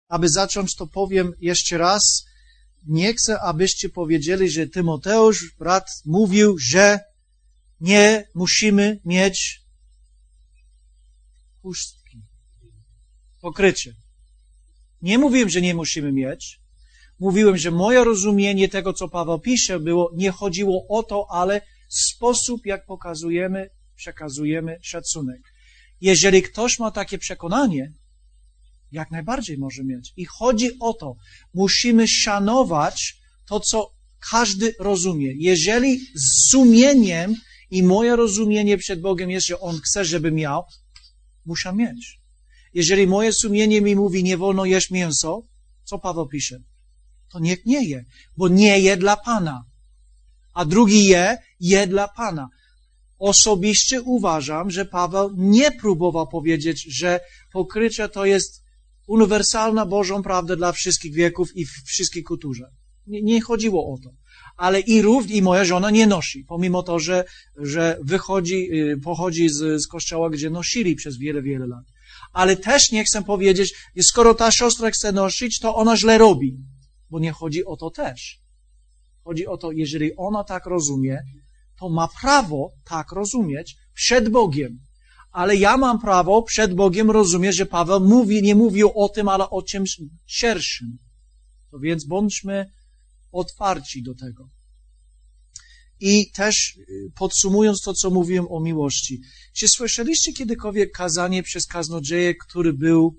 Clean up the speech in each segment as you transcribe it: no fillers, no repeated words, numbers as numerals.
aby zacząć, to powiem jeszcze raz. Nie chcę, abyście powiedzieli, że Tymoteusz, brat, mówił, że nie musimy mieć chustki, pokrycie. Nie mówiłem, że nie musimy mieć. Mówiłem, że moje rozumienie tego, co Paweł pisze, nie chodziło o to, ale sposób, jak przekazujemy szacunek. Jeżeli ktoś ma takie przekonanie, jak najbardziej może mieć. I chodzi o to, musimy szanować to, co każdy rozumie. Jeżeli z sumieniem i moje rozumienie przed Bogiem jest, że On chce, żeby miał, muszę mieć. Jeżeli moje sumienie mi mówi, nie wolno jeść mięso, co Paweł pisze? To niech nie je, bo nie je dla Pana. A drugi je dla Pana. Osobiście uważam, że Paweł nie próbował powiedzieć, że pokrycie to jest uniwersalna Bożą prawdę dla wszystkich wieków i w wszystkich kulturze. Nie chodziło o to. Ale i moja żona nie nosi, pomimo to, że pochodzi z kościoła, gdzie nosili przez wiele, wiele lat. Ale też nie chcę powiedzieć, skoro ta siostra chce nosić, to ona źle robi. Bo nie chodzi o to też. Chodzi o to, jeżeli ona tak rozumie, to ma prawo tak rozumieć przed Bogiem. Ale ja mam prawo przed Bogiem rozumieć, że Paweł nie mówił o tym, ale o czymś szerszym. To więc bądźmy otwarci do tego. I też podsumując to, co mówiłem o miłości. Czy słyszeliście kiedykolwiek kazanie przez kaznodzieję, który był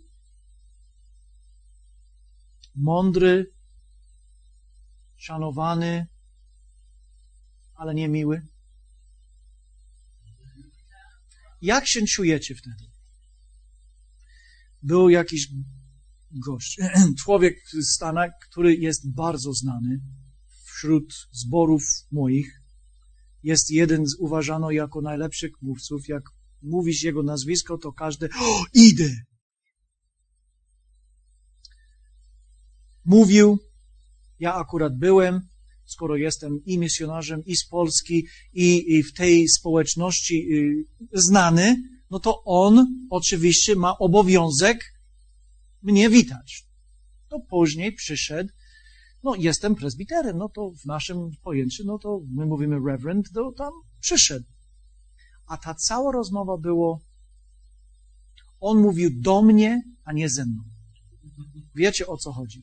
mądry, szanowany, ale nie miły? Jak się czujecie wtedy? Był jakiś gość, człowiek z Stanach, który jest bardzo znany wśród zborów moich. Jest uważano jako najlepszych mówców. Jak mówisz jego nazwisko, to każdy, idę! Mówił, ja akurat byłem, skoro jestem i misjonarzem, i z Polski, i w tej społeczności znany, no to on oczywiście ma obowiązek mnie witać. To później przyszedł, no jestem prezbiterem, no to w naszym pojęciu, no to my mówimy reverend, to tam przyszedł. A ta cała rozmowa on mówił do mnie, a nie ze mną. Wiecie, o co chodzi?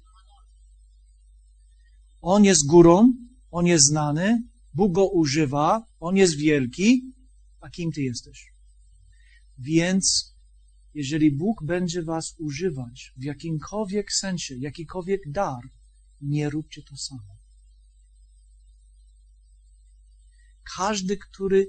On jest górą, on jest znany, Bóg go używa, on jest wielki, a kim ty jesteś? Więc jeżeli Bóg będzie was używać w jakimkolwiek sensie, jakikolwiek dar, nie róbcie to samo. Każdy, który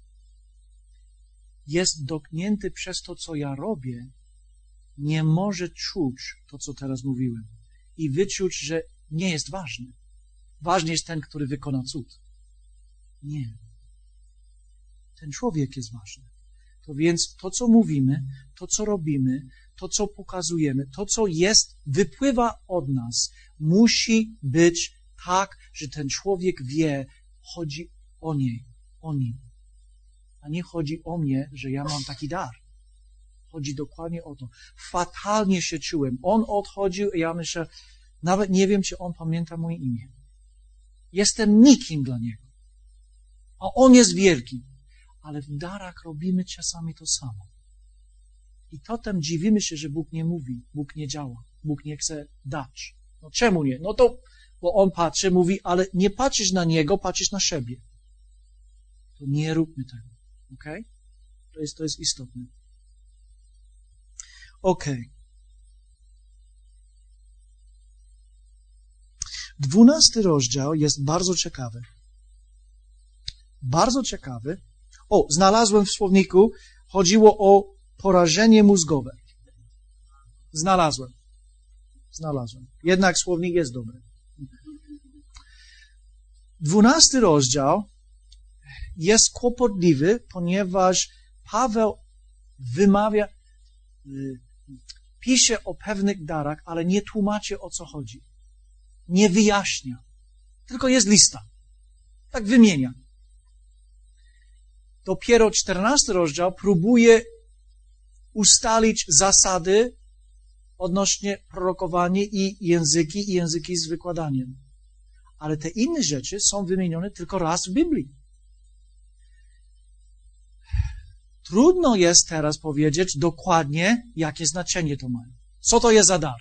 jest dotknięty przez to, co ja robię, nie może czuć to, co teraz mówiłem i wyczuć, że nie jest ważny. Ważny jest ten, który wykona cud. Nie. Ten człowiek jest ważny. To więc to, co mówimy, to, co robimy, to, co pokazujemy, to, co wypływa od nas, musi być tak, że ten człowiek wie, chodzi o nim. A nie chodzi o mnie, że ja mam taki dar. Chodzi dokładnie o to. Fatalnie się czułem. On odchodził i ja myślę, nawet nie wiem, czy on pamięta moje imię. Jestem nikim dla niego. A on jest wielki. Ale w darach robimy czasami to samo. I potem dziwimy się, że Bóg nie mówi, Bóg nie działa, Bóg nie chce dać. No czemu nie? No to, bo on patrzy, mówi, ale nie patrzysz na niego, patrzysz na siebie. To nie róbmy tego. Okej? To jest istotne. Okej. 12 rozdział jest bardzo ciekawy. Bardzo ciekawy. Znalazłem w słowniku, chodziło o porażenie mózgowe. Znalazłem. Jednak słownik jest dobry. 12 rozdział jest kłopotliwy, ponieważ Paweł pisze o pewnych darach, ale nie tłumaczy, o co chodzi. Nie wyjaśnia. Tylko jest lista. Tak wymienia. Dopiero 14 rozdział próbuje ustalić zasady, odnośnie prorokowania i języki z wykładaniem. Ale te inne rzeczy są wymienione tylko raz w Biblii. Trudno jest teraz powiedzieć dokładnie, jakie znaczenie to ma. Co to jest za dar?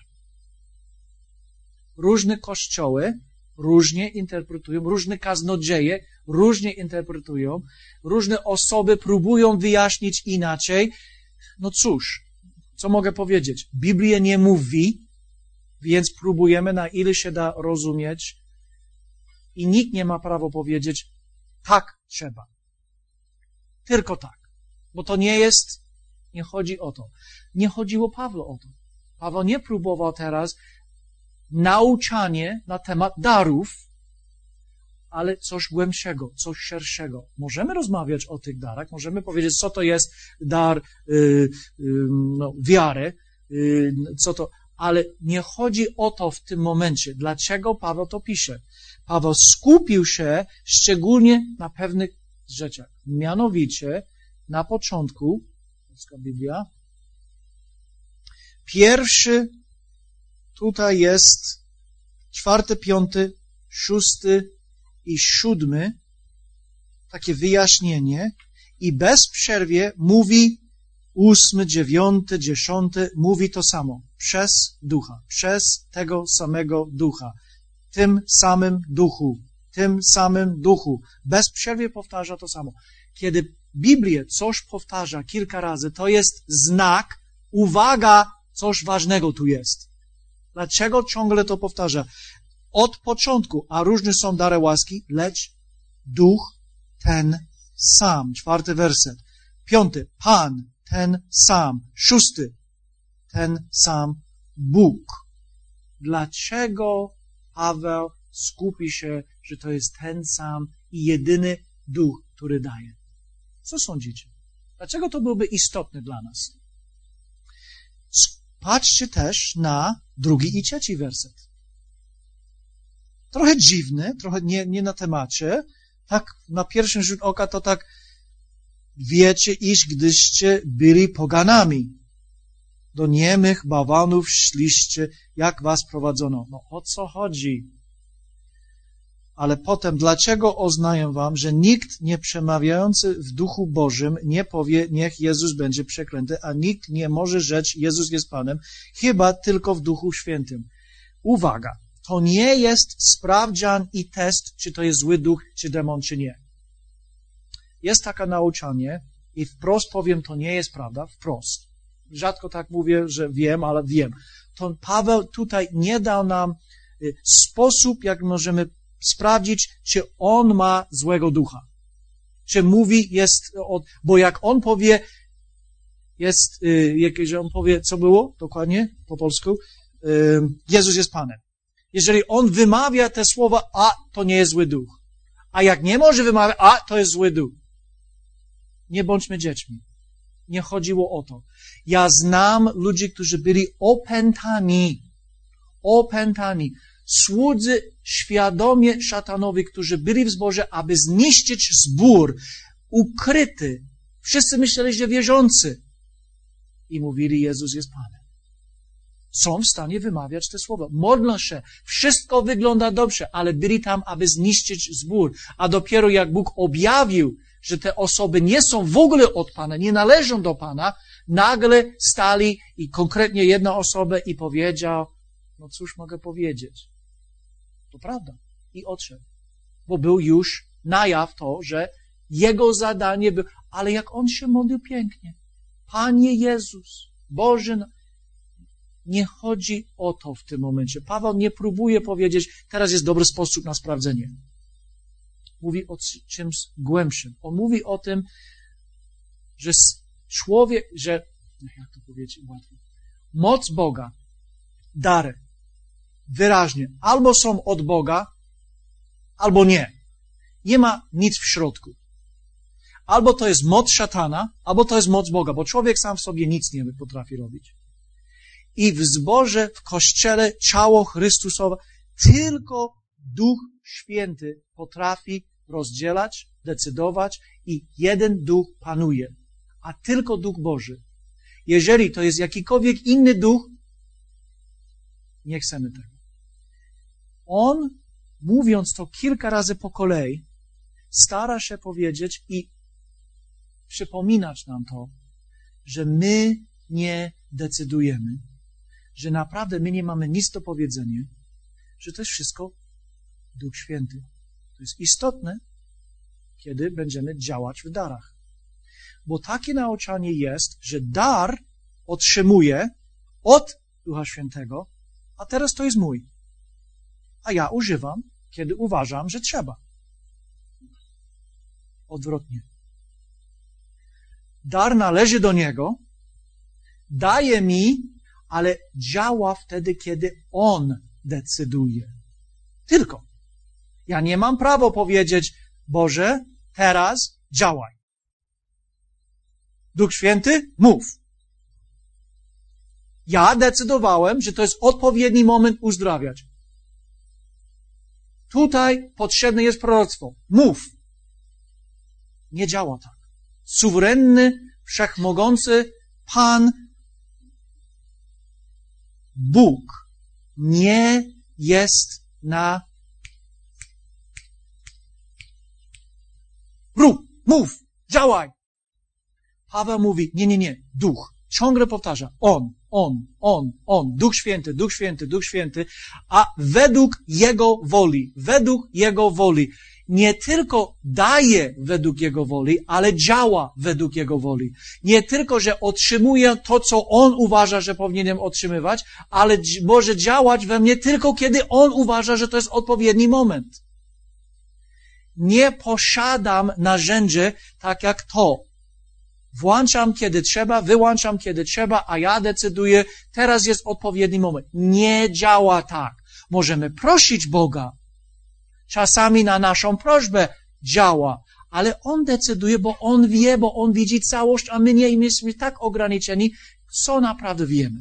Różne kościoły różnie interpretują, różne kaznodzieje różnie interpretują, różne osoby próbują wyjaśnić inaczej. No cóż, co mogę powiedzieć? Biblia nie mówi, więc próbujemy na ile się da rozumieć i nikt nie ma prawa powiedzieć, tak trzeba. Tylko tak. Bo to nie chodzi o to. Nie chodziło Pawła o to. Paweł nie próbował teraz nauczanie na temat darów, ale coś głębszego, coś szerszego. Możemy rozmawiać o tych darach, możemy powiedzieć, co to jest dar wiary, ale nie chodzi o to w tym momencie. Dlaczego Paweł to pisze? Paweł skupił się szczególnie na pewnych rzeczach. Mianowicie, na początku, polska Biblia, pierwszy, tutaj jest 4., 5., 6. i 7, takie wyjaśnienie i bez przerwy mówi 8., 9., 10, mówi to samo. Przez Ducha, przez tego samego Ducha, tym samym Duchu. Bez przerwy powtarza to samo. Kiedy Biblia coś powtarza kilka razy, to jest znak, uwaga, coś ważnego tu jest. Dlaczego ciągle to powtarza? Od początku, a różne są dary łaski, lecz Duch ten sam. 4. werset. 5. Pan ten sam. 6. ten sam Bóg. Dlaczego Paweł skupi się, że to jest ten sam i jedyny Duch, który daje? Co sądzicie? Dlaczego to byłoby istotne dla nas? Patrzcie też na 2. i 3. werset. Trochę dziwny, trochę nie na temacie. Tak na pierwszy rzut oka to tak wiecie, iż gdyście byli poganami. Do niemych bałwanów szliście, jak was prowadzono. No o co chodzi? Ale potem, dlaczego oznaję wam, że nikt nie przemawiający w Duchu Bożym nie powie, niech Jezus będzie przeklęty, a nikt nie może rzec, Jezus jest Panem, chyba tylko w Duchu Świętym. Uwaga, to nie jest sprawdzian i test, czy to jest zły duch, czy demon, czy nie. Jest takie nauczanie i wprost powiem, to nie jest prawda, wprost. Rzadko tak mówię, że wiem, ale wiem. To Paweł tutaj nie dał nam sposób, jak możemy sprawdzić, czy on ma złego ducha. Czy mówi, bo jak on powie, że on powie, co było dokładnie po polsku? Jezus jest Panem. Jeżeli on wymawia te słowa, to nie jest zły duch. A jak nie może wymawiać, to jest zły duch. Nie bądźmy dziećmi. Nie chodziło o to. Ja znam ludzi, którzy byli opętani. Słudzy świadomie szatanowi, którzy byli w zborze, aby zniszczyć zbór, ukryty. Wszyscy myśleli, że wierzący. I mówili, Jezus jest Panem. Są w stanie wymawiać te słowa. Modlą się. Wszystko wygląda dobrze, ale byli tam, aby zniszczyć zbór. A dopiero jak Bóg objawił, że te osoby nie są w ogóle od Pana, nie należą do Pana, nagle stali i konkretnie jedna osoba i powiedział, no cóż mogę powiedzieć? To prawda. I odszedł. Bo był już na jaw to, że jego zadanie było, ale jak on się modlił pięknie. Panie Jezus, Boże, nie chodzi o to w tym momencie. Paweł nie próbuje powiedzieć, teraz jest dobry sposób na sprawdzenie. Mówi o czymś głębszym. On mówi o tym, że człowiek, jak to powiedzieć łatwo, moc Boga, dary, wyraźnie, albo są od Boga, albo nie. Nie ma nic w środku. Albo to jest moc szatana, albo to jest moc Boga, bo człowiek sam w sobie nic nie potrafi robić. I w zborze, w Kościele, ciało Chrystusowe, tylko Duch Święty potrafi rozdzielać, decydować i jeden Duch panuje, a tylko Duch Boży. Jeżeli to jest jakikolwiek inny duch, Nie chcemy tego. On, mówiąc to kilka razy po kolei, stara się powiedzieć i przypominać nam to, że my nie decydujemy, że naprawdę my nie mamy nic do powiedzenia, że to jest wszystko Duch Święty. To jest istotne, kiedy będziemy działać w darach. Bo takie nauczanie jest, że dar otrzymuję od Ducha Świętego, a teraz to jest mój. A ja używam, kiedy uważam, że trzeba. Odwrotnie. Dar należy do Niego, daje mi, ale działa wtedy, kiedy On decyduje. Tylko. Ja nie mam prawa powiedzieć, Boże, teraz działaj. Duch Święty, mów. Ja decydowałem, że to jest odpowiedni moment uzdrawiać. Tutaj potrzebne jest proroctwo. Mów. Nie działa tak. Suwerenny, wszechmogący Pan Bóg nie jest na rób, mów, działaj. Paweł mówi, nie, Duch. Ciągle powtarza, On, Duch Święty, Duch Święty, Duch Święty, a według Jego woli. Nie tylko daje według Jego woli, ale działa według Jego woli. Nie tylko, że otrzymuje to, co On uważa, że powinienem otrzymywać, ale może działać we mnie tylko, kiedy On uważa, że to jest odpowiedni moment. Nie posiadam narzędzie tak jak to. Włączam, kiedy trzeba, wyłączam, kiedy trzeba, a ja decyduję, teraz jest odpowiedni moment. Nie działa tak. Możemy prosić Boga. Czasami na naszą prośbę działa, ale On decyduje, bo On wie, bo On widzi całość, a my nie jesteśmy tak ograniczeni, co naprawdę wiemy.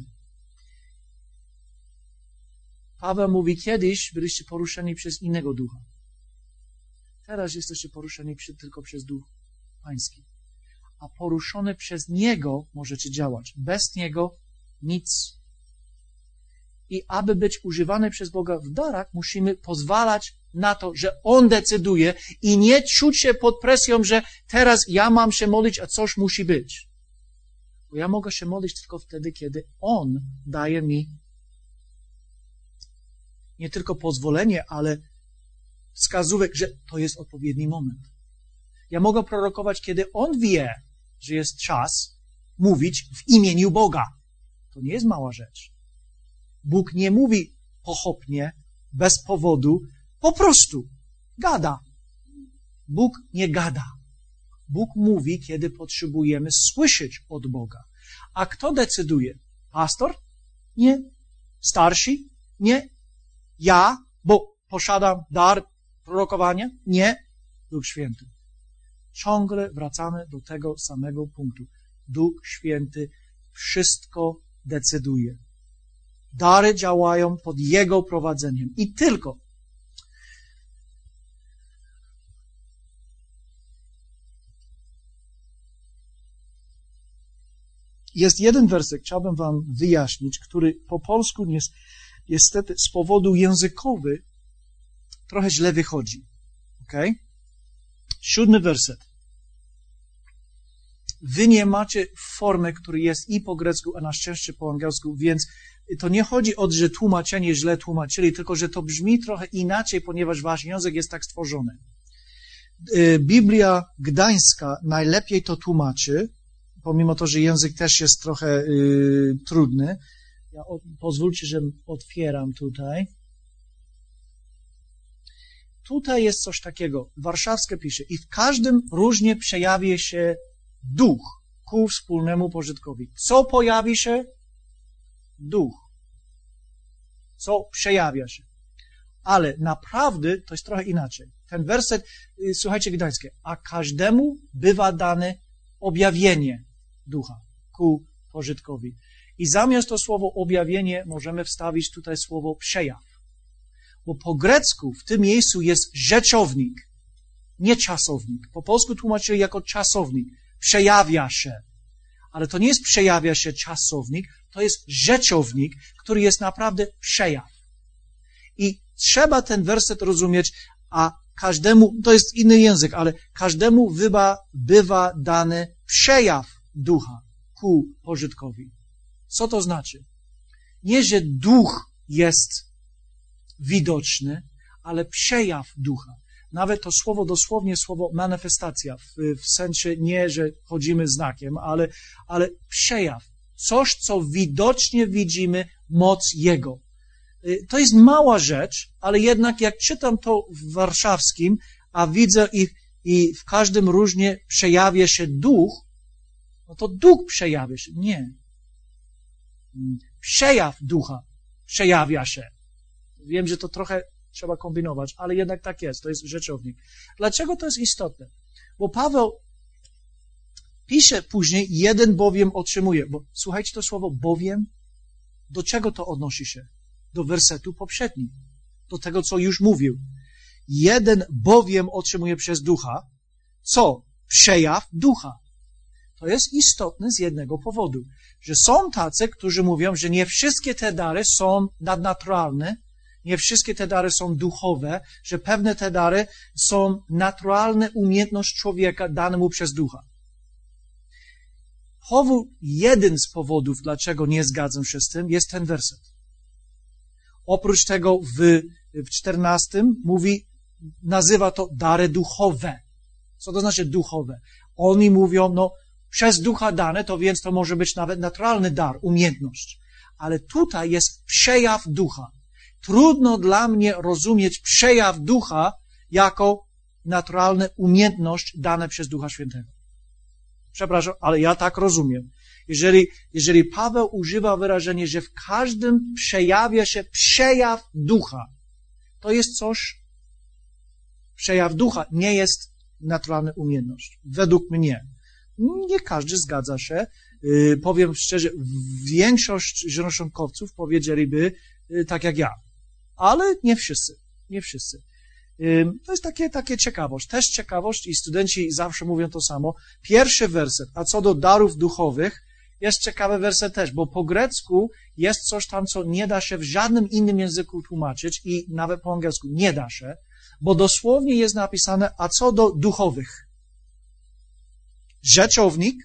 Paweł mówi, kiedyś byliście poruszeni przez innego ducha. Teraz jesteście poruszeni tylko przez Duch Pański. A poruszony przez Niego możecie działać. Bez Niego nic. I aby być używany przez Boga w darach, musimy pozwalać na to, że On decyduje i nie czuć się pod presją, że teraz ja mam się modlić, a coś musi być. Bo ja mogę się modlić tylko wtedy, kiedy On daje mi nie tylko pozwolenie, ale wskazówek, że to jest odpowiedni moment. Ja mogę prorokować, kiedy On wie, że jest czas mówić w imieniu Boga. To nie jest mała rzecz. Bóg nie mówi pochopnie, bez powodu, po prostu gada. Bóg nie gada. Bóg mówi, kiedy potrzebujemy słyszeć od Boga. A kto decyduje? Pastor? Nie. Starsi? Nie. Ja, bo posiadam dar prorokowania? Nie. Duch Święty. Ciągle wracamy do tego samego punktu. Duch Święty wszystko decyduje. Dary działają pod Jego prowadzeniem. I tylko. Jest jeden werset, chciałbym wam wyjaśnić, który po polsku niestety z powodu językowy trochę źle wychodzi. Okay? 7 werset. Wy nie macie formy, która jest i po grecku, a na szczęście po angielsku, więc to nie chodzi o to, że tłumaczenie źle tłumaczyli, tylko że to brzmi trochę inaczej, ponieważ wasz język jest tak stworzony. Biblia Gdańska najlepiej to tłumaczy, pomimo to, że język też jest trochę trudny. Pozwólcie, że otwieram tutaj. Tutaj jest coś takiego. Warszawskie pisze, i w każdym różnie przejawi się duch ku wspólnemu pożytkowi. Co pojawi się? Duch. Co przejawia się. Ale naprawdę to jest trochę inaczej. Ten werset, słuchajcie, gdańskie, a każdemu bywa dane objawienie ducha ku pożytkowi. I zamiast to słowo objawienie możemy wstawić tutaj słowo przejaw. Bo po grecku w tym miejscu jest rzeczownik, nie czasownik. Po polsku tłumaczyli jako czasownik. Przejawia się. Ale to nie jest przejawia się czasownik, to jest rzeczownik, który jest naprawdę przejaw. I trzeba ten werset rozumieć, a każdemu, to jest inny język, ale każdemu bywa dany przejaw ducha ku pożytkowi. Co to znaczy? Nie, że duch jest widoczny, ale przejaw ducha. Nawet to słowo, dosłownie słowo manifestacja, w sensie nie, że chodzimy znakiem, ale przejaw. Coś, co widocznie widzimy, moc Jego. To jest mała rzecz, ale jednak jak czytam to w warszawskim, a widzę i w każdym różnie przejawia się duch, no to duch przejawia się. Nie. Przejaw ducha przejawia się. Wiem, że to trochę trzeba kombinować, ale jednak tak jest. To jest rzeczownik. Dlaczego to jest istotne? Bo Paweł pisze później, jeden bowiem otrzymuje. Bo słuchajcie to słowo bowiem. Do czego to odnosi się? Do wersetu poprzedniego. Do tego, co już mówił. Jeden bowiem otrzymuje przez ducha. Co? Przejaw ducha. To jest istotne z jednego powodu. Że są tacy, którzy mówią, że nie wszystkie te dary są nadnaturalne, nie wszystkie te dary są duchowe, że pewne te dary są naturalne umiejętność człowieka dane mu przez ducha. Jeden z powodów, dlaczego nie zgadzam się z tym, jest ten werset. Oprócz tego w 14 nazywa to dary duchowe. Co to znaczy duchowe? Oni mówią, przez ducha dane, to więc to może być nawet naturalny dar, umiejętność. Ale tutaj jest przejaw ducha. Trudno dla mnie rozumieć przejaw ducha jako naturalną umiejętność dane przez Ducha Świętego. Przepraszam, ale ja tak rozumiem. Jeżeli Paweł używa wyrażenia, że w każdym przejawia się przejaw ducha, to jest coś, przejaw ducha nie jest naturalna umiejętność. Według mnie. Nie każdy zgadza się. Powiem szczerze, większość zielonoświątkowców powiedzieliby tak jak ja. Ale nie wszyscy. Nie wszyscy. To jest takie ciekawość. Też ciekawość i studenci zawsze mówią to samo. Pierwszy werset, a co do darów duchowych, jest ciekawy werset też, bo po grecku jest coś tam, co nie da się w żadnym innym języku tłumaczyć i nawet po angielsku nie da się, bo dosłownie jest napisane, a co do duchowych. Rzeczownik,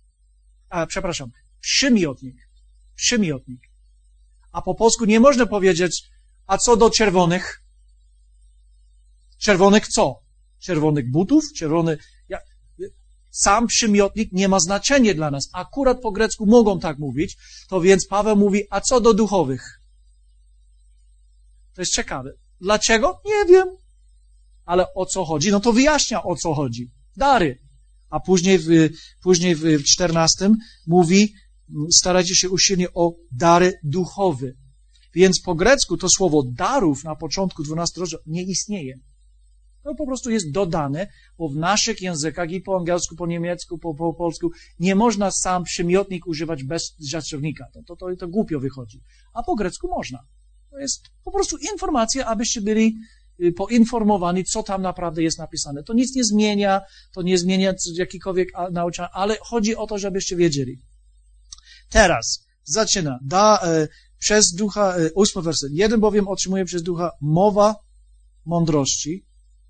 przymiotnik. A po polsku nie można powiedzieć, a co do czerwonych? Czerwonych co? Czerwonych butów? Sam przymiotnik nie ma znaczenia dla nas. Akurat po grecku mogą tak mówić, to więc Paweł mówi, a co do duchowych? To jest ciekawe. Dlaczego? Nie wiem. Ale o co chodzi? No to wyjaśnia, o co chodzi. Dary. A później w 14 mówi, starajcie się usilnie o dary duchowe. Więc po grecku to słowo darów na początku 12 rozdziału nie istnieje. To po prostu jest dodane, bo w naszych językach i po angielsku, po niemiecku, po polsku nie można sam przymiotnik używać bez rzeczownika. To głupio wychodzi. A po grecku można. To jest po prostu informacja, abyście byli poinformowani, co tam naprawdę jest napisane. To nic nie zmienia jakikolwiek nauczania, ale chodzi o to, żebyście wiedzieli. Teraz zaczyna. Przez ducha, 8 werset. Jeden bowiem otrzymuje przez ducha mowa mądrości,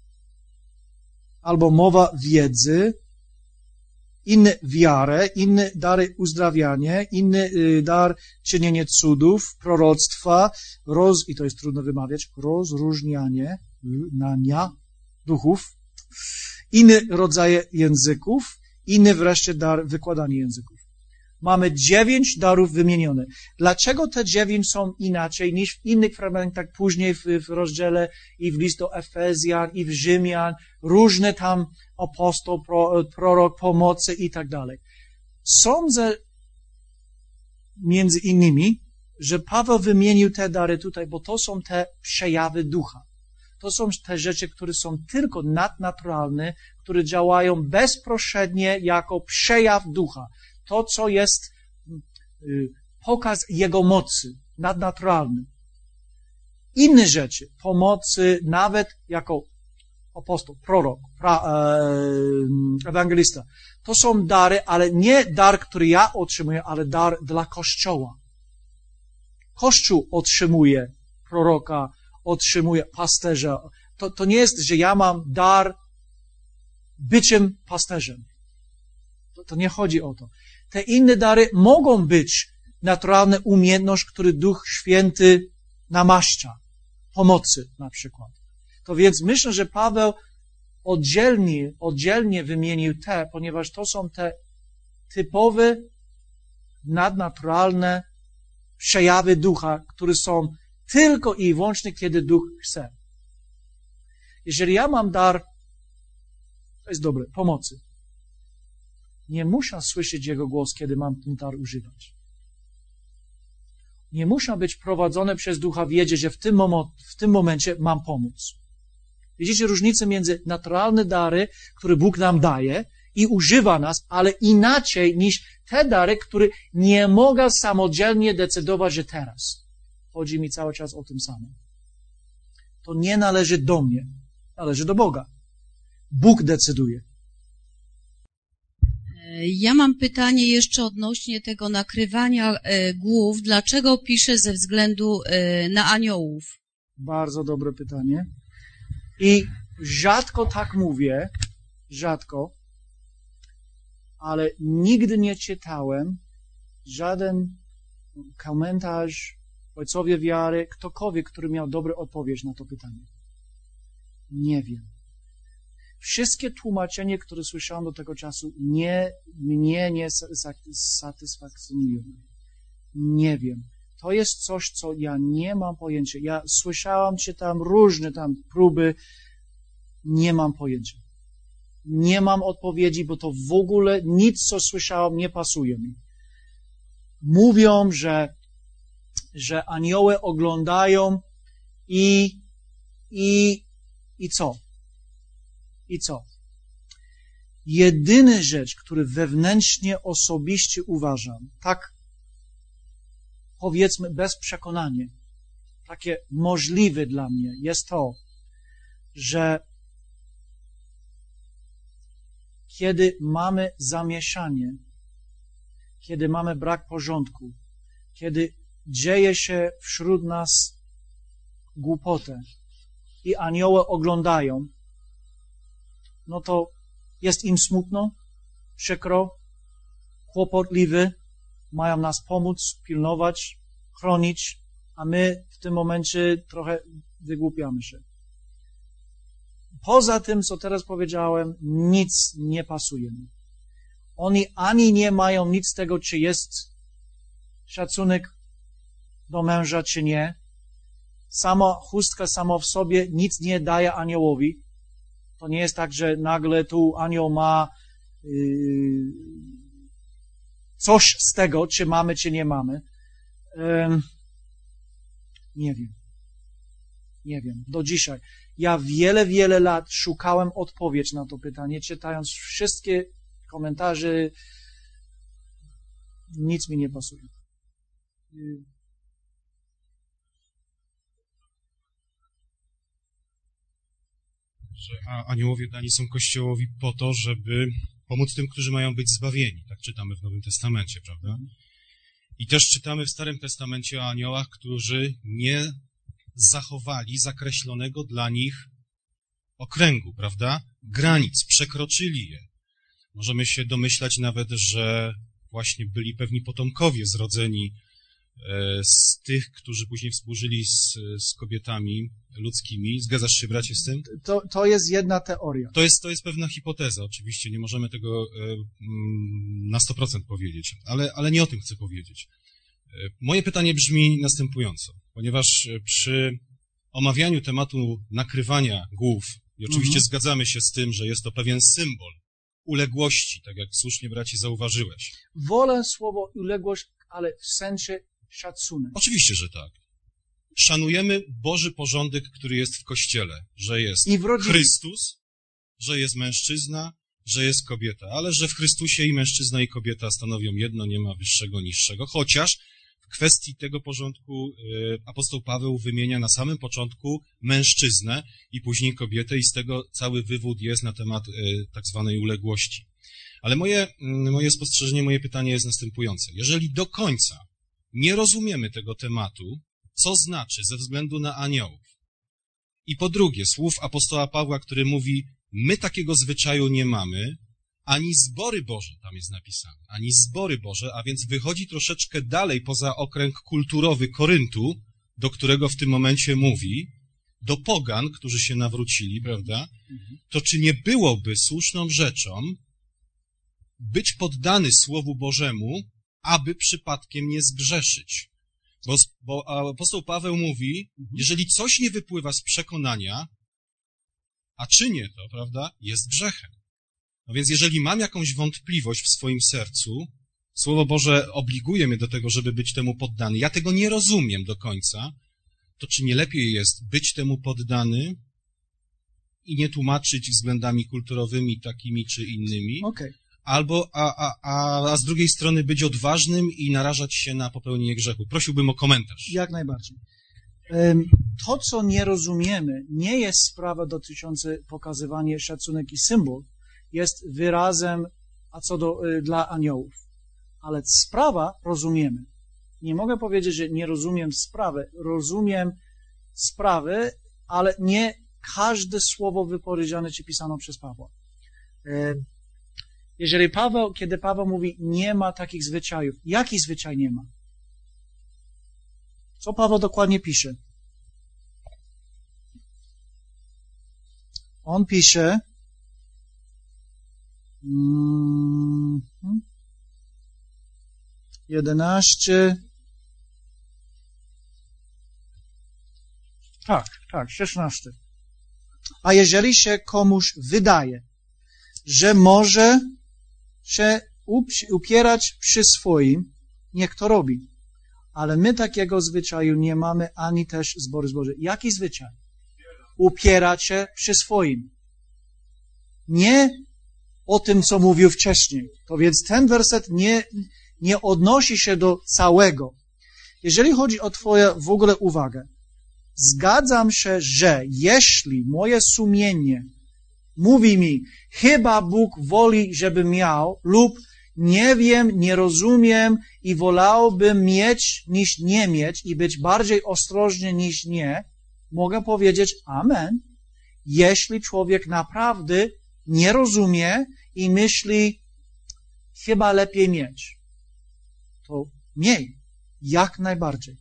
albo mowa wiedzy, inny wiarę, inny dary uzdrawianie, inny dar czynienie cudów, proroctwa, i to jest trudno wymawiać, rozróżnianie duchów, inny rodzaje języków, inny wreszcie dar wykładania języków. Mamy 9 darów wymienione. Dlaczego te 9 są inaczej niż w innych fragmentach później w rozdziale i w list do Efezjan i w Rzymian, różne tam apostoł, prorok, pomocy i tak dalej. Sądzę między innymi, że Paweł wymienił te dary tutaj, bo to są te przejawy ducha. To są te rzeczy, które są tylko nadnaturalne, które działają bezpośrednio jako przejaw ducha. To, co jest pokaz Jego mocy, nadnaturalny. Inne rzeczy, pomocy, nawet jako apostoł, prorok, ewangelista. To są dary, ale nie dar, który ja otrzymuję, ale dar dla Kościoła. Kościół otrzymuje proroka, otrzymuje pasterza. To nie jest, że ja mam dar byciem pasterzem. To nie chodzi o to. Te inne dary mogą być naturalna umiejętność, który Duch Święty namaszcza. Pomocy na przykład. To więc myślę, że Paweł oddzielnie wymienił te, ponieważ to są te typowe, nadnaturalne przejawy Ducha, które są tylko i wyłącznie, kiedy Duch chce. Jeżeli ja mam dar, to jest dobre, pomocy. Nie muszę słyszeć Jego głos, kiedy mam ten dar używać. Nie muszę być prowadzony przez Ducha, wiedzieć, że w tym momencie mam pomóc. Widzicie różnicę między naturalne dary, które Bóg nam daje i używa nas, ale inaczej niż te dary, które nie mogę samodzielnie decydować, że teraz. Chodzi mi cały czas o tym samym. To nie należy do mnie, należy do Boga. Bóg decyduje. Ja mam pytanie jeszcze odnośnie tego nakrywania głów. Dlaczego piszę ze względu na aniołów? Bardzo dobre pytanie. I rzadko tak mówię, ale nigdy nie czytałem żaden komentarz, ojcowie wiary, ktokolwiek, który miał dobrą odpowiedź na to pytanie. Nie wiem. Wszystkie tłumaczenia, które słyszałem do tego czasu, mnie nie satysfakcjonują. Nie wiem. To jest coś, co ja nie mam pojęcia. Ja słyszałam, czytam różne tam próby. Nie mam pojęcia. Nie mam odpowiedzi, bo to w ogóle nic, co słyszałam, nie pasuje mi. Mówią, że anioły oglądają i co? I co? Jedyna rzecz, którą wewnętrznie, osobiście uważam, tak powiedzmy bez przekonania, takie możliwe dla mnie, jest to, że kiedy mamy zamieszanie, kiedy mamy brak porządku, kiedy dzieje się wśród nas głupotę i anioły oglądają, no to jest im smutno, przykro, kłopotliwy, mają nas pomóc, pilnować, chronić, a my w tym momencie trochę wygłupiamy się. Poza tym, co teraz powiedziałem, nic nie pasuje mi. Oni ani nie mają nic z tego, czy jest szacunek do męża, czy nie. Sama chustka sama w sobie nic nie daje aniołowi. To nie jest tak, że nagle tu anioł ma coś z tego, czy mamy, czy nie mamy. Nie wiem. Nie wiem. Do dzisiaj. Ja wiele lat szukałem odpowiedzi na to pytanie, czytając wszystkie komentarze. Nic mi nie pasuje. Że aniołowie dani są Kościołowi po to, żeby pomóc tym, którzy mają być zbawieni. Tak czytamy w Nowym Testamencie, prawda? I też czytamy w Starym Testamencie o aniołach, którzy nie zachowali zakreślonego dla nich okręgu, prawda? Granic, przekroczyli je. Możemy się domyślać nawet, że właśnie byli pewni potomkowie zrodzeni z tych, którzy później współżyli z kobietami ludzkimi. Zgadzasz się, bracie, z tym? To jest jedna teoria. To jest pewna hipoteza, oczywiście, nie możemy tego na 100% powiedzieć, ale nie o tym chcę powiedzieć. Moje pytanie brzmi następująco, ponieważ przy omawianiu tematu nakrywania głów, i oczywiście zgadzamy się z tym, że jest to pewien symbol uległości, tak jak słusznie, bracie, zauważyłeś. Wolę słowo uległość, ale w sensie szacunek. Oczywiście, że tak. Szanujemy Boży porządek, który jest w Kościele, że jest Chrystus, że jest mężczyzna, że jest kobieta, ale że w Chrystusie i mężczyzna i kobieta stanowią jedno, nie ma wyższego, niższego, chociaż w w kwestii tego porządku apostoł Paweł wymienia na samym początku mężczyznę i później kobietę i z tego cały wywód jest na temat tak zwanej uległości. Ale moje spostrzeżenie, moje pytanie jest następujące. Jeżeli do końca nie rozumiemy tego tematu, co znaczy ze względu na aniołów, i po drugie słów apostoła Pawła, który mówi, my takiego zwyczaju nie mamy, ani zbory Boże, tam jest napisane, ani zbory Boże, a więc wychodzi troszeczkę dalej poza okręg kulturowy Koryntu, do którego w tym momencie mówi, do pogan, którzy się nawrócili, prawda, to czy nie byłoby słuszną rzeczą być poddany Słowu Bożemu, aby przypadkiem nie zgrzeszyć? Bo apostoł Paweł mówi, jeżeli coś nie wypływa z przekonania, a czynię to, prawda, jest grzechem. No więc jeżeli mam jakąś wątpliwość w swoim sercu, Słowo Boże obliguje mnie do tego, żeby być temu poddany, ja tego nie rozumiem do końca, to czy nie lepiej jest być temu poddany i nie tłumaczyć względami kulturowymi takimi czy innymi, a z drugiej strony być odważnym i narażać się na popełnienie grzechu? Prosiłbym o komentarz. Jak najbardziej. To, co nie rozumiemy, nie jest sprawa dotycząca pokazywania szacunek i symbol, jest wyrazem, dla aniołów. Ale sprawa rozumiemy. Nie mogę powiedzieć, że nie rozumiem sprawy. Rozumiem sprawy, ale nie każde słowo wypowiedziane czy pisano przez Pawła. Kiedy Paweł mówi, nie ma takich zwyczajów, jaki zwyczaj nie ma? Co Paweł dokładnie pisze? On pisze, 11. Tak, 16. A jeżeli się komuś wydaje, że może się upierać przy swoim, niech to robi. Ale my takiego zwyczaju nie mamy, ani też zbory Boże. Jaki zwyczaj? Upierać się przy swoim. Nie o tym, co mówił wcześniej. To więc ten werset nie odnosi się do całego. Jeżeli chodzi o Twoją w ogóle uwagę, zgadzam się, że jeśli moje sumienie mówi mi, chyba Bóg woli, żebym miał, lub nie wiem, nie rozumiem i wolałbym mieć niż nie mieć i być bardziej ostrożny niż nie, mogę powiedzieć amen, jeśli człowiek naprawdę nie rozumie i myśli, chyba lepiej mieć. To miej, jak najbardziej.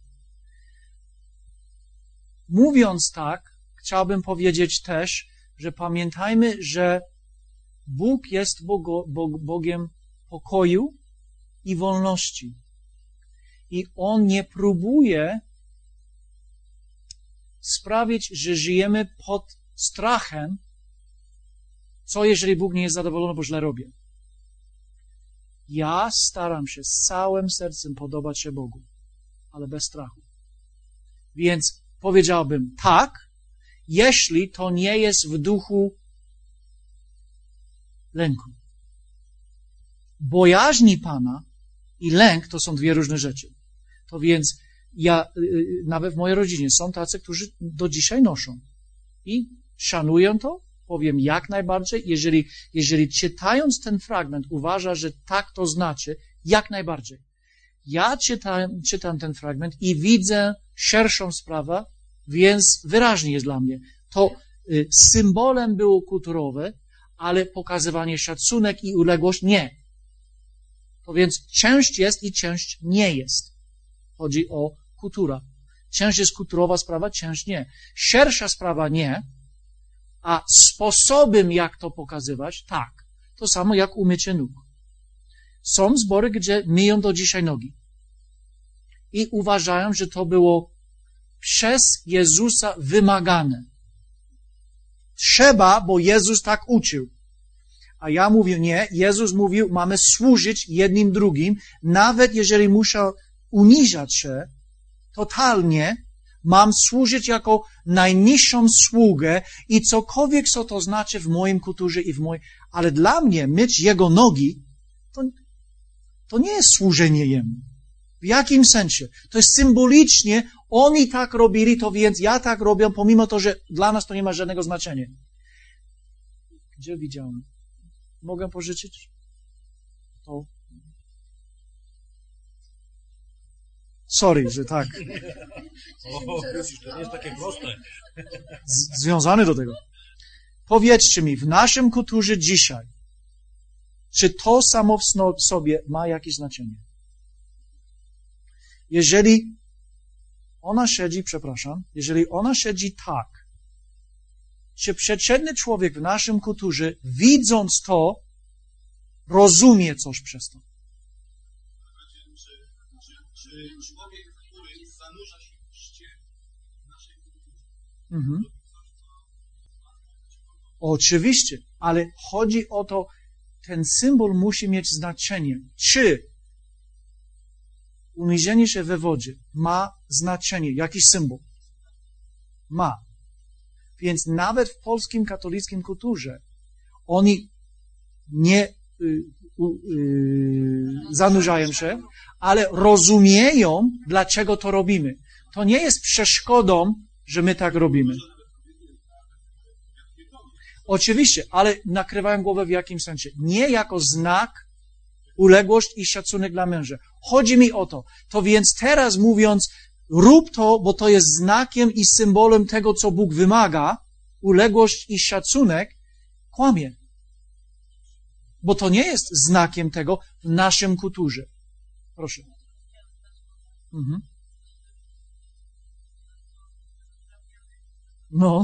Mówiąc tak, chciałbym powiedzieć też, że pamiętajmy, że Bóg jest Bogiem pokoju i wolności. I On nie próbuje sprawić, że żyjemy pod strachem, co jeżeli Bóg nie jest zadowolony, bo źle robię. Ja staram się z całym sercem podobać się Bogu, ale bez strachu. Więc powiedziałbym tak, jeśli to nie jest w duchu lęku. Bojaźni Pana i lęk to są dwie różne rzeczy. To więc nawet w mojej rodzinie są tacy, którzy do dzisiaj noszą. I szanują to, powiem jak najbardziej. Jeżeli czytając ten fragment uważa, że tak to znaczy, jak najbardziej. Ja czytam ten fragment i widzę szerszą sprawę, więc wyraźnie jest dla mnie. To symbolem było kulturowe, ale pokazywanie szacunek i uległość nie. To więc część jest i część nie jest. Chodzi o kultura. Część jest kulturowa sprawa, część nie. Szersza sprawa nie, a sposobem jak to pokazywać, tak. To samo jak umycie nóg. Są zbory, gdzie myją do dzisiaj nogi. I uważają, że to było przez Jezusa wymagane. Trzeba, bo Jezus tak uczył. A ja mówię nie, Jezus mówił, mamy służyć jednym drugim, nawet jeżeli muszę uniżać się totalnie, mam służyć jako najniższą sługę i cokolwiek, co to znaczy w moim kulturze i w mojej... Ale dla mnie myć Jego nogi, to nie jest służenie Jemu. W jakim sensie? To jest symbolicznie, oni tak robili, to więc ja tak robię, pomimo to, że dla nas to nie ma żadnego znaczenia. Gdzie widziałem? Mogę pożyczyć? To. Sorry, że tak. To nie jest takie proste. Związany do tego. Powiedzcie mi, w naszym kulturze dzisiaj, czy to samo w sobie ma jakieś znaczenie? Jeżeli ona siedzi tak, czy przeciętny człowiek w naszym kulturze, widząc to, rozumie coś przez to? Czy człowiek, który zanurza się w chrzcie w naszej kulturze? Oczywiście, ale chodzi o to, ten symbol musi mieć znaczenie. Czy uniesienie się we wodzie ma znaczenie, jakiś symbol? Ma. Więc nawet w polskim katolickim kulturze oni nie zanurzają się, ale rozumieją, dlaczego to robimy. To nie jest przeszkodą, że my tak robimy. Oczywiście, ale nakrywają głowę w jakim sensie? Nie jako znak, uległość i szacunek dla męża. Chodzi mi o to. To więc teraz mówiąc, rób to, bo to jest znakiem i symbolem tego, co Bóg wymaga, uległość i szacunek, kłamie. Bo to nie jest znakiem tego w naszym kulturze. Proszę. No.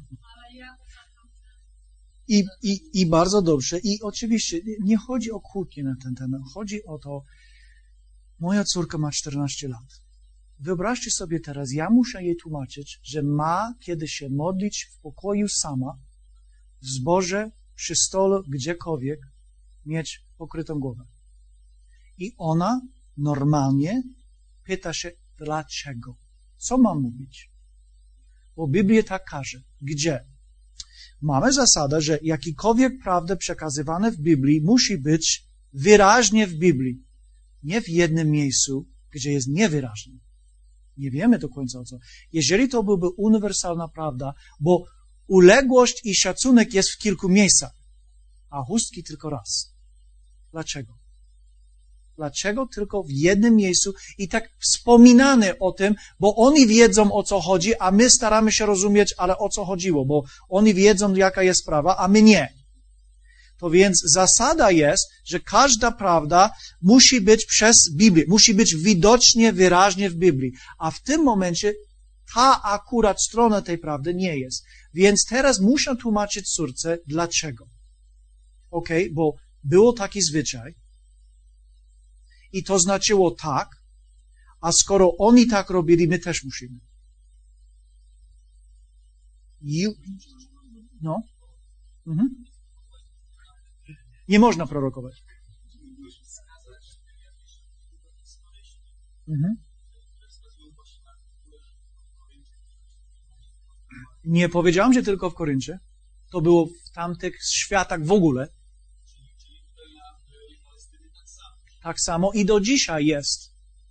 I bardzo dobrze. I oczywiście nie chodzi o kłótnię na ten temat. Chodzi o to, moja córka ma 14 lat. Wyobraźcie sobie teraz, ja muszę jej tłumaczyć, że ma kiedy się modlić w pokoju sama, w zborze, przy stole, gdziekolwiek, mieć pokrytą głowę. I ona normalnie pyta się, dlaczego? Co mam mówić? Bo Biblia tak każe. Gdzie? Mamy zasadę, że jakikolwiek prawda przekazywana w Biblii musi być wyraźnie w Biblii. Nie w jednym miejscu, gdzie jest niewyraźnie. Nie wiemy do końca o co. Jeżeli to byłby uniwersalna prawda, bo uległość i szacunek jest w kilku miejscach, a chustki tylko raz. Dlaczego? Dlaczego tylko w jednym miejscu i tak wspominane o tym, bo oni wiedzą, o co chodzi, a my staramy się rozumieć, ale o co chodziło, bo oni wiedzą, jaka jest sprawa, a my nie. To więc zasada jest, że każda prawda musi być przez Biblię, musi być widocznie, wyraźnie w Biblii, a w tym momencie ta akurat strona tej prawdy nie jest. Więc teraz muszę tłumaczyć córce, dlaczego. Bo było taki zwyczaj, i to znaczyło tak, a skoro oni tak robili, my też musimy. No. Nie można prorokować. Nie powiedziałem, że tylko w Koryncie. To było w tamtych światach w ogóle. Tak samo i do dzisiaj jest.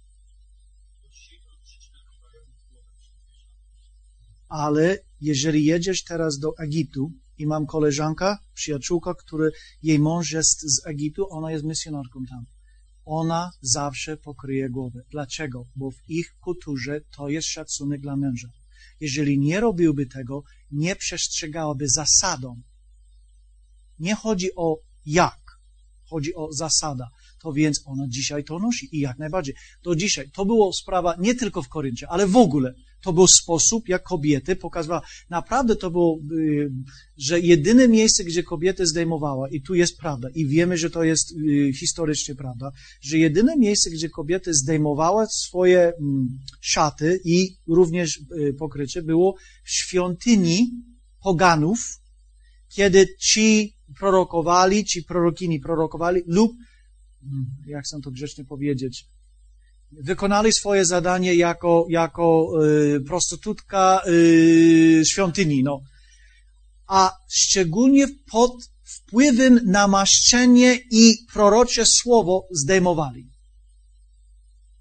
Ale jeżeli jedziesz teraz do Egiptu i mam koleżankę, przyjaciółkę, jej mąż jest z Egiptu, ona jest misjonarką tam. Ona zawsze pokryje głowę. Dlaczego? Bo w ich kulturze to jest szacunek dla męża. Jeżeli nie robiłby tego, nie przestrzegałaby zasadą. Nie chodzi o jak, chodzi o zasada. To więc ona dzisiaj to nosi i jak najbardziej. Do dzisiaj. To była sprawa nie tylko w Koryncie, ale w ogóle. To był sposób, jak kobiety pokazywały. Naprawdę to było, że jedyne miejsce, gdzie kobiety zdejmowała, i tu jest prawda, i wiemy, że to jest historycznie prawda, że jedyne miejsce, gdzie kobiety zdejmowały swoje szaty i również pokrycie, było w świątyni poganów, kiedy ci prorokowali, ci prorokini prorokowali lub jak chcę to grzecznie powiedzieć, wykonali swoje zadanie jako prostytutka świątyni. No. A szczególnie pod wpływem namaszczenia i prorocze słowo zdejmowali.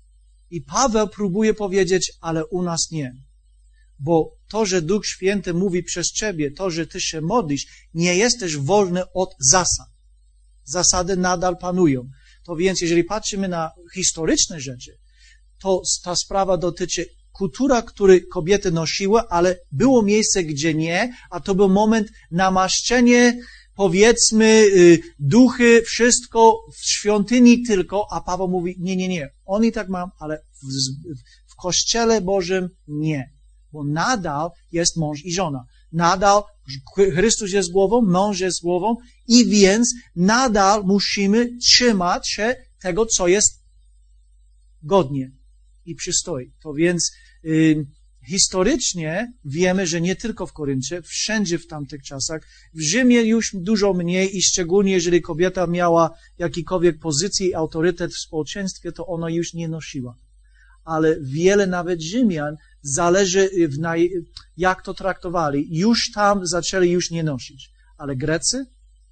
I Paweł próbuje powiedzieć, ale u nas nie. Bo to, że Duch Święty mówi przez ciebie, to, że ty się modlisz, nie jesteś wolny od zasad. Zasady nadal panują. To więc, jeżeli patrzymy na historyczne rzeczy, to ta sprawa dotyczy kultura, której kobiety nosiły, ale było miejsce, gdzie nie, a to był moment namaszczenie, powiedzmy, duchy, wszystko w świątyni tylko, a Paweł mówi, nie, oni tak mają, ale w Kościele Bożym nie, bo nadal jest mąż i żona, nadal Chrystus jest głową, mąż jest głową i więc nadal musimy trzymać się tego, co jest godnie i przystoi. To więc historycznie wiemy, że nie tylko w Koryncie, wszędzie w tamtych czasach, w Rzymie już dużo mniej i szczególnie jeżeli kobieta miała jakikolwiek pozycję i autorytet w społeczeństwie, to ona już nie nosiła. Ale wiele nawet Rzymian, zależy jak to traktowali, już tam zaczęli już nie nosić. Ale Grecy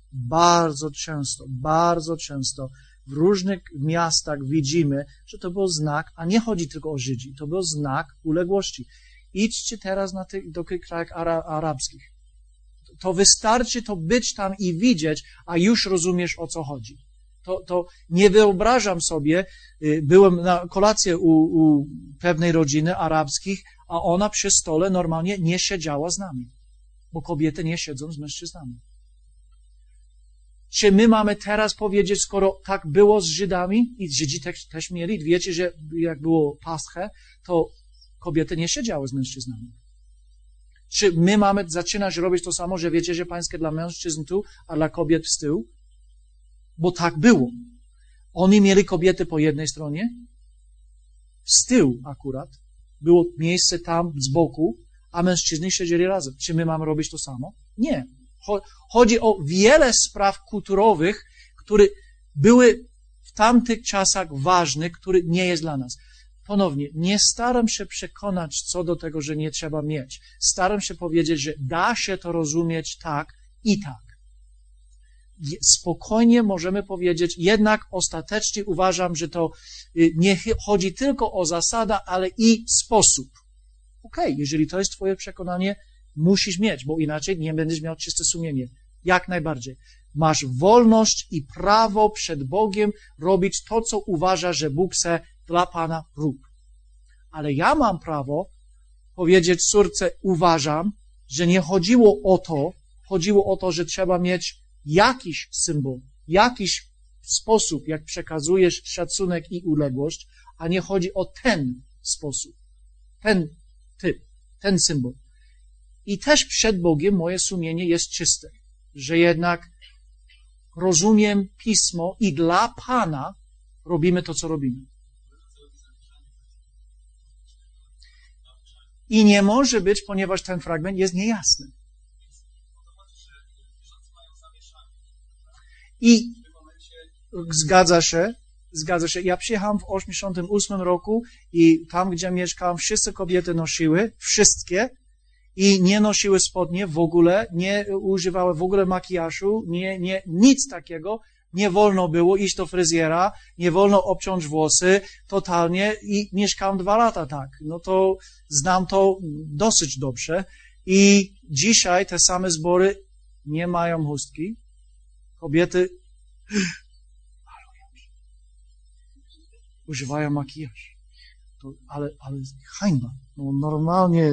bardzo często w różnych miastach widzimy, że to był znak, a nie chodzi tylko o Żydzi, to był znak uległości. Idźcie teraz do tych krajów arabskich. To wystarczy to być tam i widzieć, a już rozumiesz, o co chodzi. To nie wyobrażam sobie, byłem na kolację u pewnej rodziny arabskich, a ona przy stole normalnie nie siedziała z nami, bo kobiety nie siedzą z mężczyznami. Czy my mamy teraz powiedzieć, skoro tak było z Żydami i Żydzi też mieli, wiecie, że jak było Paschę, to kobiety nie siedziały z mężczyznami. Czy my mamy zaczynać robić to samo, że wiecie, że pańskie dla mężczyzn tu, a dla kobiet z tyłu? Bo tak było. Oni mieli kobiety po jednej stronie, z tyłu akurat, było miejsce tam z boku, a mężczyźni siedzieli razem. Czy my mamy robić to samo? Nie. Chodzi o wiele spraw kulturowych, które były w tamtych czasach ważne, które nie jest dla nas. Ponownie, nie staram się przekonać co do tego, że nie trzeba mieć. Staram się powiedzieć, że da się to rozumieć tak i tak. Spokojnie możemy powiedzieć, jednak ostatecznie uważam, że to nie chodzi tylko o zasadę, ale i sposób. Okej, jeżeli to jest twoje przekonanie, musisz mieć, bo inaczej nie będziesz miał czyste sumienie. Jak najbardziej. Masz wolność i prawo przed Bogiem robić to, co uważasz, że Bóg chce dla Pana rób. Ale ja mam prawo powiedzieć córce, uważam, że nie chodziło o to, że trzeba mieć jakiś symbol, jakiś sposób, jak przekazujesz szacunek i uległość, a nie chodzi o ten sposób, ten typ, ten symbol. I też przed Bogiem moje sumienie jest czyste, że jednak rozumiem Pismo i dla Pana robimy to, co robimy. I nie może być, ponieważ ten fragment jest niejasny. I zgadza się. Ja przyjechałem w 1988 roku i tam, gdzie mieszkałem, wszyscy kobiety nosiły, wszystkie, i nie nosiły spodnie w ogóle, nie używały w ogóle makijażu, nic takiego. Nie wolno było iść do fryzjera, nie wolno obciąć włosy, totalnie, i mieszkałem 2 lata tak. No to znam to dosyć dobrze. I dzisiaj te same zbory nie mają chustki. Kobiety używają makijaż. Ale hańba. No normalnie.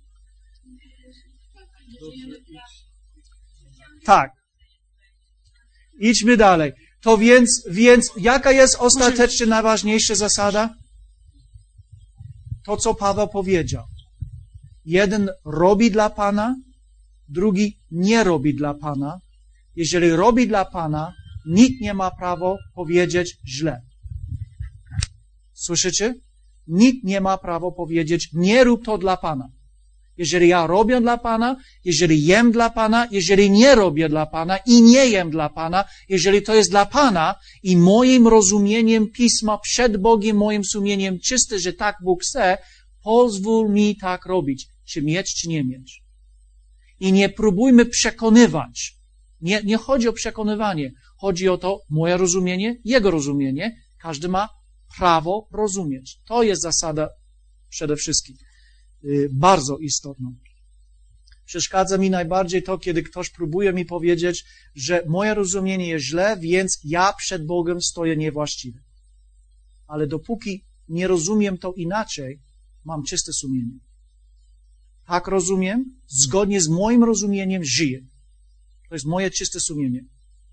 Tak. Idźmy dalej. To więc jaka jest ostatecznie najważniejsza zasada? To, co Paweł powiedział. Jeden robi dla Pana, drugi nie robi dla Pana. Jeżeli robi dla Pana, nikt nie ma prawa powiedzieć źle. Słyszycie? Nikt nie ma prawa powiedzieć, nie rób to dla Pana. Jeżeli ja robię dla Pana, jeżeli jem dla Pana, jeżeli nie robię dla Pana i nie jem dla Pana, jeżeli to jest dla Pana i moim rozumieniem Pisma przed Bogiem, moim sumieniem czyste, że tak Bóg chce, pozwól mi tak robić. Czy mieć, czy nie mieć. I nie próbujmy przekonywać. Nie chodzi o przekonywanie. Chodzi o to moje rozumienie, jego rozumienie. Każdy ma prawo rozumieć. To jest zasada przede wszystkim bardzo istotna. Przeszkadza mi najbardziej to, kiedy ktoś próbuje mi powiedzieć, że moje rozumienie jest źle, więc ja przed Bogiem stoję niewłaściwie. Ale dopóki nie rozumiem to inaczej, mam czyste sumienie. Tak rozumiem, zgodnie z moim rozumieniem żyję. To jest moje czyste sumienie.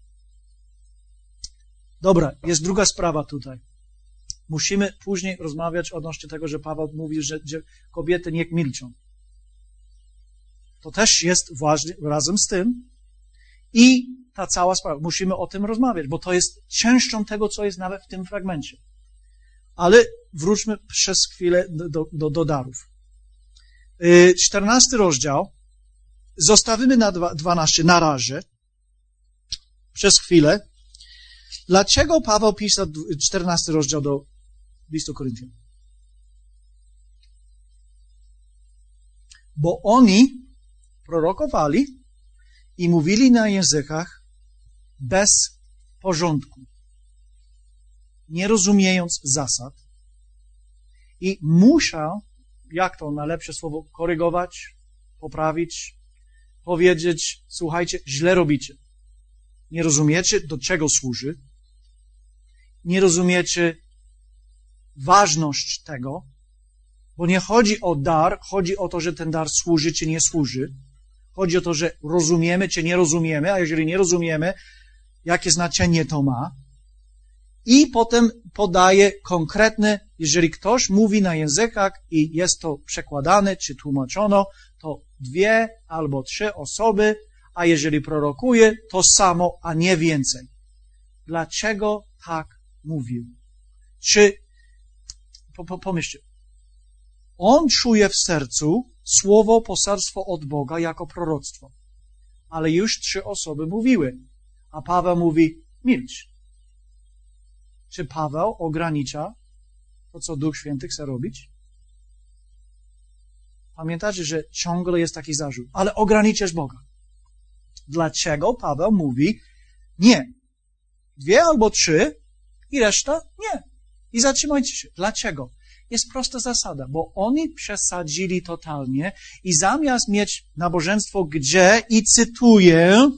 Dobra, jest druga sprawa tutaj. Musimy później rozmawiać odnośnie tego, że Paweł mówi, że kobiety niech milczą. To też jest ważne razem z tym. I ta cała sprawa. Musimy o tym rozmawiać, bo to jest częścią tego, co jest nawet w tym fragmencie. Ale wróćmy przez chwilę do darów. 14 rozdział. Zostawimy na 12 na razie. Przez chwilę. Dlaczego Paweł pisał 14 rozdział do listu Koryntian? Bo oni prorokowali i mówili na językach bez porządku, nie rozumiejąc zasad. I muszę, jak to najlepsze słowo, korygować, poprawić, powiedzieć, słuchajcie, źle robicie. Nie rozumiecie, do czego służy. Nie rozumiecie ważność tego, bo nie chodzi o dar, chodzi o to, że ten dar służy czy nie służy. Chodzi o to, że rozumiemy czy nie rozumiemy, a jeżeli nie rozumiemy, jakie znaczenie to ma. I potem podaje konkretne, jeżeli ktoś mówi na językach i jest to przekładane czy tłumaczono, to 2 albo 3 osoby, a jeżeli prorokuje, to samo, a nie więcej. Dlaczego tak mówił? Czy, pomyślcie, on czuje w sercu słowo, poselstwo od Boga jako proroctwo. Ale już 3 osoby mówiły, a Paweł mówi, milcz. Czy Paweł ogranicza to, co Duch Święty chce robić? Pamiętacie, że ciągle jest taki zarzut, ale ograniczasz Boga. Dlaczego Paweł mówi nie? 2 albo 3 i reszta nie. I zatrzymajcie się. Dlaczego? Jest prosta zasada, bo oni przesadzili totalnie i zamiast mieć nabożeństwo gdzie, i cytuję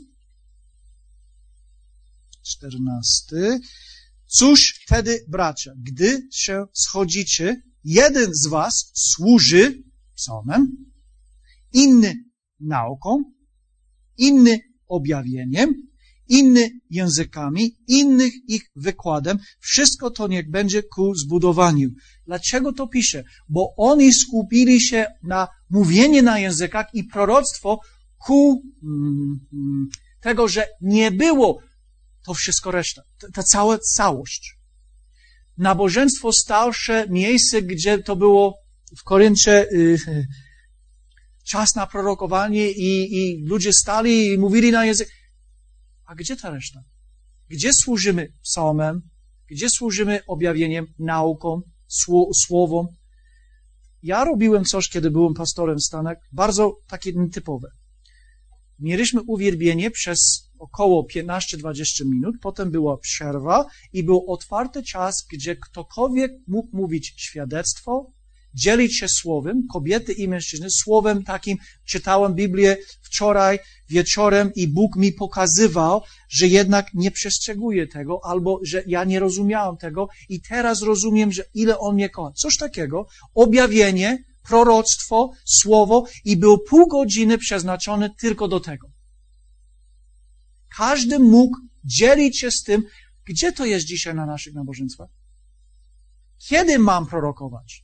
14, cóż wtedy, bracia, gdy się schodzicie, jeden z was służy psalmem, inny nauką, inny objawieniem, inny językami, innych ich wykładem. Wszystko to niech będzie ku zbudowaniu. Dlaczego to pisze? Bo oni skupili się na mówienie na językach i proroctwo ku tego, że nie było to wszystko reszta. Ta cała całość. Nabożeństwo starsze, miejsce, gdzie to było w Koryncie czas na prorokowanie i ludzie stali i mówili na język. A gdzie ta reszta? Gdzie służymy psalmem? Gdzie służymy objawieniem, nauką, słowom? Ja robiłem coś, kiedy byłem pastorem w Stanach, bardzo takie nietypowe. Mieliśmy uwielbienie przez około 15-20 minut, potem była przerwa i był otwarty czas, gdzie ktokolwiek mógł mówić świadectwo, dzielić się słowem, kobiety i mężczyzny, słowem takim. Czytałem Biblię wczoraj wieczorem i Bóg mi pokazywał, że jednak nie przestrzeguje tego, albo że ja nie rozumiałem tego i teraz rozumiem, że ile On mnie kocha. Coś takiego, objawienie, proroctwo, słowo i było pół godziny przeznaczone tylko do tego. Każdy mógł dzielić się z tym, gdzie to jest dzisiaj na naszych nabożeństwach. Kiedy mam prorokować?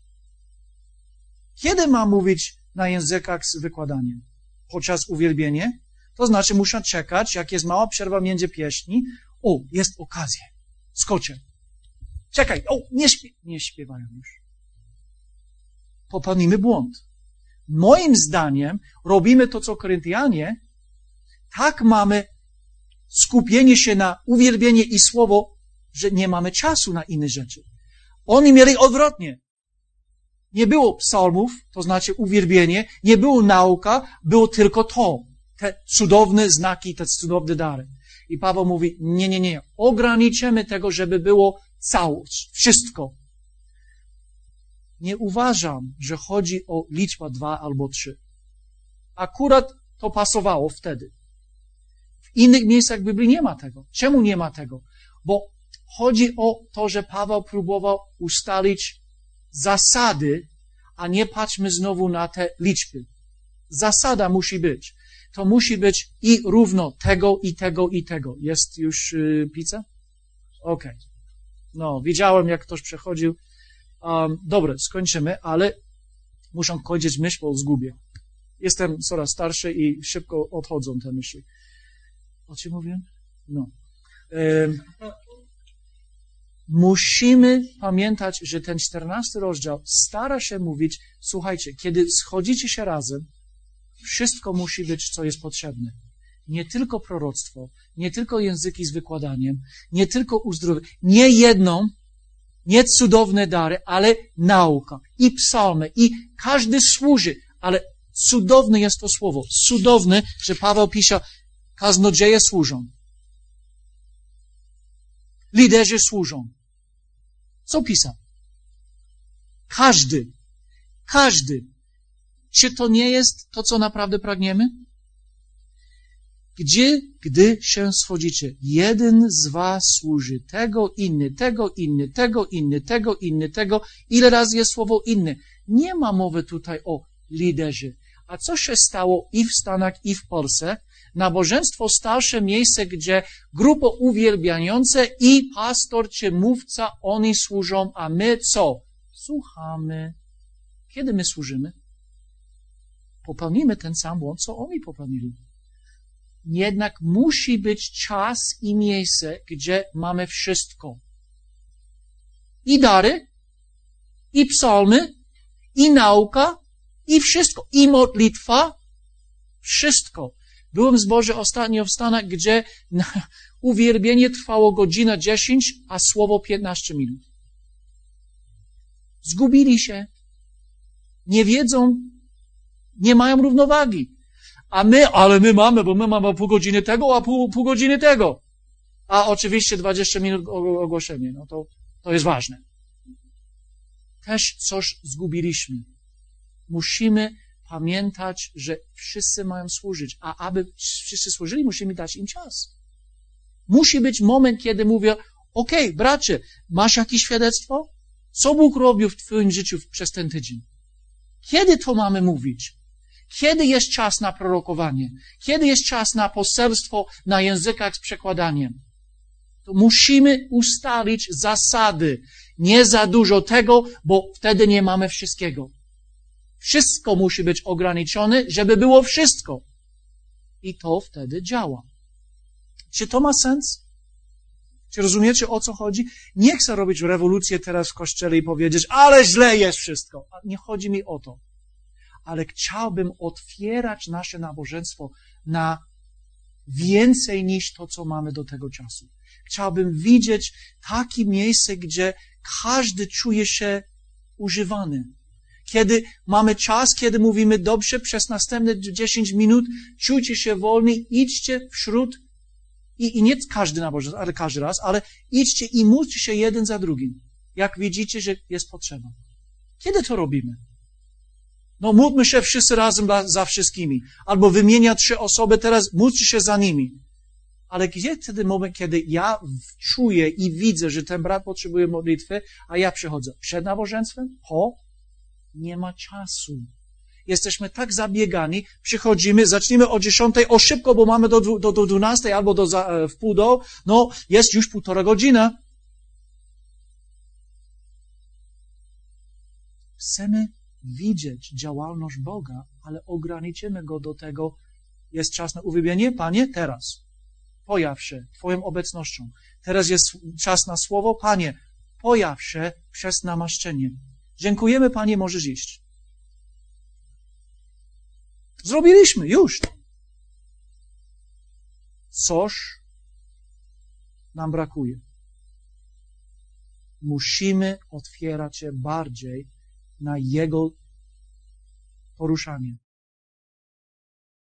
Kiedy mam mówić na językach z wykładaniem? Podczas uwielbienia? To znaczy muszę czekać, jak jest mała przerwa między pieśni. O, jest okazja. Skoczę. Czekaj, o, nie śpiewają już. Popełnimy błąd. Moim zdaniem robimy to, co Koryntianie. Tak mamy skupienie się na uwielbienie i słowo, że nie mamy czasu na inne rzeczy. Oni mieli odwrotnie. Nie było psalmów, to znaczy uwielbienie, nie było nauka, było tylko to. Te cudowne znaki, te cudowne dary. I Paweł mówi, nie. Ograniczymy tego, żeby było całość, wszystko. Nie uważam, że chodzi o liczbę 2 albo 3. Akurat to pasowało wtedy. W innych miejscach Biblii nie ma tego. Czemu nie ma tego? Bo chodzi o to, że Paweł próbował ustalić zasady, a nie patrzmy znowu na te liczby. Zasada musi być. To musi być i równo tego, i tego, i tego. Jest już pizza? Okej. No, widziałem, jak ktoś przechodził. Dobra, skończymy, ale muszę kończyć myśl, bo zgubię. Jestem coraz starszy i szybko odchodzą te myśli. O czym mówiłem? No. Musimy pamiętać, że ten 14 rozdział stara się mówić, słuchajcie, kiedy schodzicie się razem, wszystko musi być, co jest potrzebne. Nie tylko proroctwo, nie tylko języki z wykładaniem, nie tylko uzdrowienie, nie jedną, nie cudowne dary, ale nauka i psalmy i każdy służy, ale cudowne jest to słowo. Cudowne, że Paweł pisze, kaznodzieje służą. Liderzy służą. Co pisał? Każdy. Czy to nie jest to, co naprawdę pragniemy? Gdy się schodzicie, jeden z was służy tego, inny, tego, inny, tego, inny, tego, inny, tego. Ile razy jest słowo inny? Nie ma mowy tutaj o liderzy. A co się stało i w Stanach, i w Polsce? Nabożeństwo starsze miejsce, gdzie grupa uwielbiająca i pastor czy mówca, oni służą, a my co? Słuchamy. Kiedy my służymy? Popełnimy ten sam błąd, co oni popełnili. Jednak musi być czas i miejsce, gdzie mamy wszystko. I dary, i psalmy, i nauka, i wszystko. I modlitwa, wszystko. Byłem z Boże ostatnio w Stanach, gdzie uwielbienie trwało godzinę 10, a słowo 15 minut. Zgubili się. Nie wiedzą, nie mają równowagi. Ale my mamy, bo my mamy pół godziny tego, a pół godziny tego. A oczywiście 20 minut ogłoszenie. No to jest ważne. Też coś zgubiliśmy. Musimy pamiętać, że wszyscy mają służyć. A aby wszyscy służyli, musimy dać im czas. Musi być moment, kiedy mówię, okej, bracie, masz jakieś świadectwo? Co Bóg robił w twoim życiu przez ten tydzień? Kiedy to mamy mówić? Kiedy jest czas na prorokowanie? Kiedy jest czas na poselstwo na językach z przekładaniem? To musimy ustalić zasady. Nie za dużo tego, bo wtedy nie mamy wszystkiego. Wszystko musi być ograniczone, żeby było wszystko. I to wtedy działa. Czy to ma sens? Czy rozumiecie, o co chodzi? Nie chcę robić rewolucję teraz w Kościele i powiedzieć, ale źle jest wszystko. Nie chodzi mi o to. Ale chciałbym otwierać nasze nabożeństwo na więcej niż to, co mamy do tego czasu. Chciałbym widzieć takie miejsce, gdzie każdy czuje się używany. Kiedy mamy czas, kiedy mówimy, dobrze, przez następne 10 minut czujcie się wolni, idźcie wśród i nie każdy nabożeństwo, ale każdy raz, ale idźcie i módlcie się jeden za drugim. Jak widzicie, że jest potrzeba. Kiedy to robimy? No módlmy się wszyscy razem za wszystkimi. Albo wymienia 3 osoby, teraz módlcie się za nimi. Ale gdzie wtedy moment, kiedy ja czuję i widzę, że ten brat potrzebuje modlitwy, a ja przychodzę przed nabożeństwem? Nie ma czasu. Jesteśmy tak zabiegani, przychodzimy, zaczniemy o 10, o szybko, bo mamy do 12 albo w pół do, no jest już 1,5 godziny. Chcemy widzieć działalność Boga, ale ograniczymy Go do tego, jest czas na uwielbienie? Panie, teraz. Pojaw się Twoją obecnością. Teraz jest czas na słowo. Panie, pojaw się przez namaszczenie. Dziękujemy, Panie, możesz iść. Zrobiliśmy, już. Coś nam brakuje. Musimy otwierać się bardziej na Jego poruszanie.